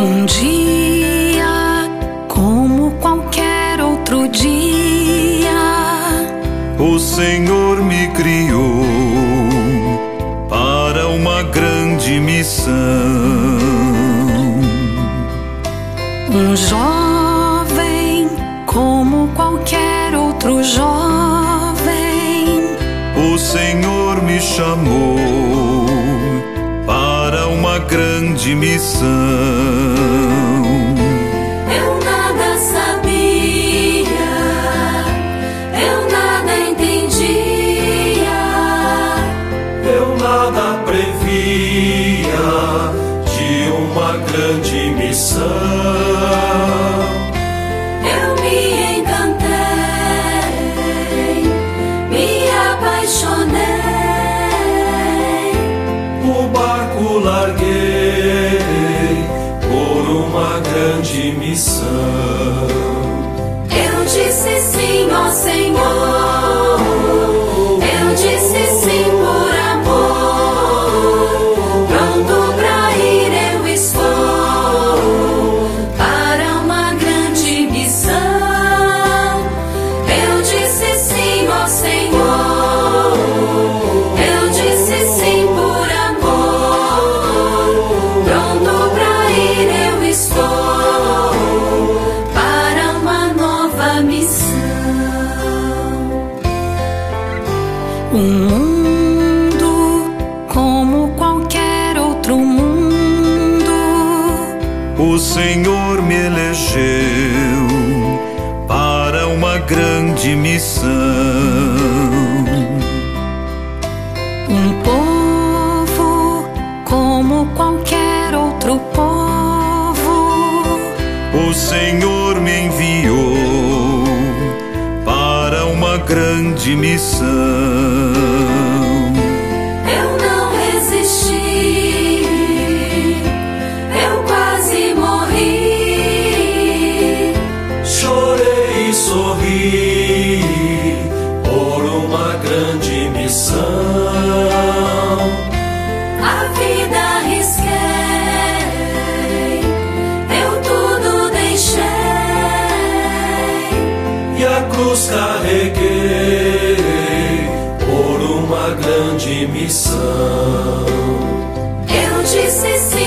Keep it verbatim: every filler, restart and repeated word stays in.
Um dia, como qualquer outro dia, o Senhor me criou para uma grande missão. Um jovem, como qualquer outro jovem, o Senhor me chamou para uma grande missão. Eu nada sabia, eu nada entendia, eu nada previa de uma grande missão. Eu me encantei, me apaixonei, O barco larguei por uma grande missão. eu disse sim, ó Senhor, eu disse sim por amor, pronto pra ir eu estou, para uma grande missão. Eu disse sim, ó Senhor, eu disse sim por amor, pronto pra ir eu estou, para uma nova missão. um mundo como qualquer outro mundo, O Senhor me elegeu para uma grande missão. um povo como qualquer outro povo, O Senhor me enviou para uma grande missão. Eu não resisti, eu quase morri, Chorei e sorri por uma grande missão. a vida arrisquei, eu tudo deixei, E a cruz carreguei por uma grande missão. eu disse sim.